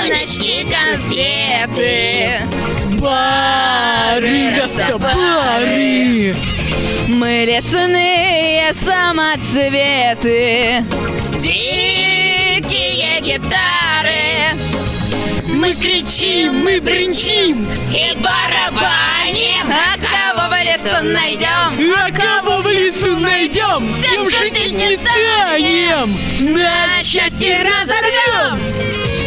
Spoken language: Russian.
Баночки, конфеты, Бары, растопары. мы лесные самоцветы, дикие гитары, Мы кричим, мы бренчим, и барабаним. А кого в лесу найдем? а кого в лесу найдем, Всем тем шутить шутить не не станем, на Счастье части разорвем. разорвем.